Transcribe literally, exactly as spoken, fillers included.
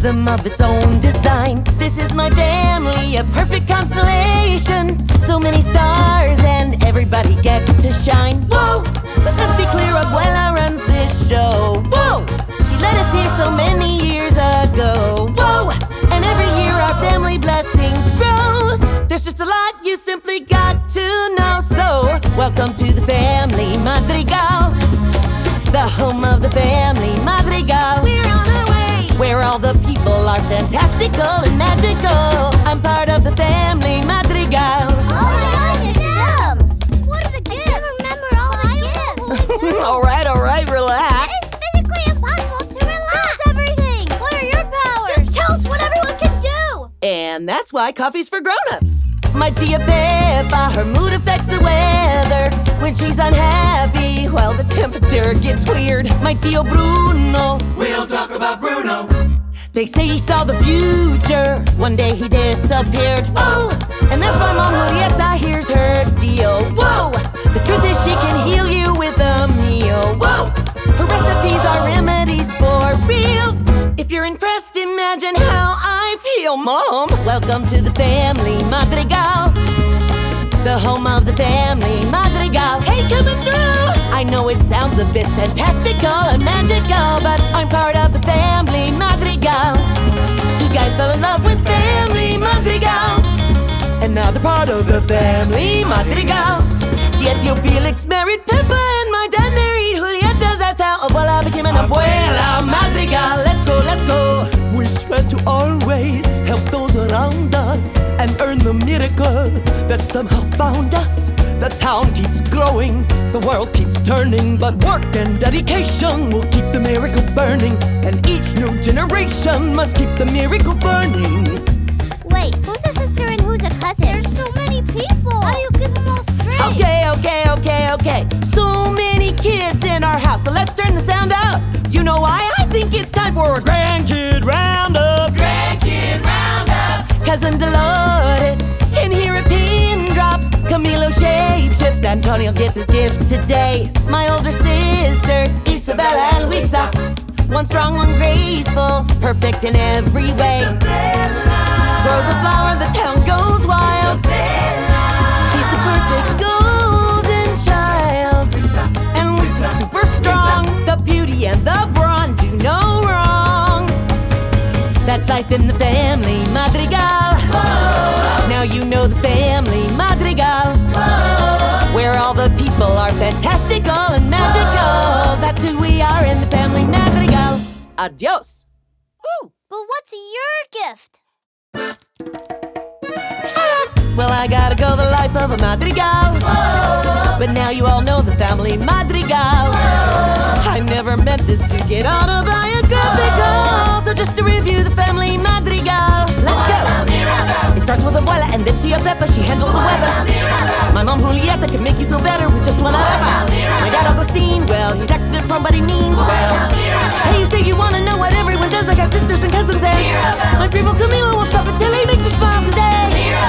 rhythm of its own design. This is my family, a perfect constellation. So many stars and everybody gets to shine. Whoa! But let's be clear, Abuela runs this show. Whoa! She let us here so many years ago. Whoa! And every year our family blessings grow. There's just a lot you simply got to know. So, welcome to the family Madrigal, the home of the family Madrigal. We're on our way, where all the people are fantastical and magical. I'm part of the family Madrigal. Oh my God, it's them! What are the gifts? I can't remember all the gifts. Alright, alright, relax. It's physically impossible to relax. That's everything. What are your powers? Just tell us what everyone can do. And that's why coffee's for grown-ups. My tia Peppa, her mood affects the weather. When she's unhappy, well, the temperature gets weird. My tio Bruno, we don't talk about Bruno. They say he saw the future. One day he disappeared. Oh, and that's why Mom Julieta hears her deal. Whoa, the truth is she can heal you with a meal. Whoa, her recipes are remedies for real. If you're impressed, imagine how I feel, Mom. Welcome to the family Madrigal, the home of the family Madrigal. Hey, coming through! I know it sounds a bit fantastical and magical, but I'm part of the family Madrigal. Two guys fell in love with family Madrigal, and now they're part of the family Madrigal. See, Tio Felix married Peppa, and my dad married Julieta. That's how Abuela became an Abuela Madrigal. Let's go, let's go. We swear to always help those around us and earn the miracle that somehow found us. The town keeps growing, the world keeps turning, but work and dedication will keep the miracle burning, and each new generation must keep the miracle burning. Wait, who's a sister and who's a cousin? There's so many people. How do you keep them all straight? Okay, okay, okay, okay. So many kids in our house, so let's turn the sound up. You know why? I think it's time for a grandkid roundup. Grandkid roundup. Cousin Dolores can hear a pin drop. Camilo shave chips. Antonio gets his gift today. My older sisters, Isabella and Luisa. One strong, one graceful, perfect in every way. Grows a flower, the town goes wild. She's the perfect golden child. And Lisa's super strong. The beauty and the brawn do no wrong. That's life in the family Madrigal. Whoa. Now you know the family Madrigal. Whoa. Where all the people are fantastical and magical. Whoa. That's who we are in the family Madrigal. Adios. Woo. But what's your gift? Well, I gotta go the life of a Madrigal. Whoa. But now you all know the family Madrigal. Whoa. I never meant this to get autobiographical. So just to review the family Madrigal, let's go. It starts with Abuela and then Tia Peppa, she handles the weather. My mom Julieta can make you feel better with just one arapa. My dad Augustine, well, he's accident prone but he means well. Hey, you say you wanna know what everyone does, I got sisters and cousins and my primo Camilo won't stop until he makes you smile today.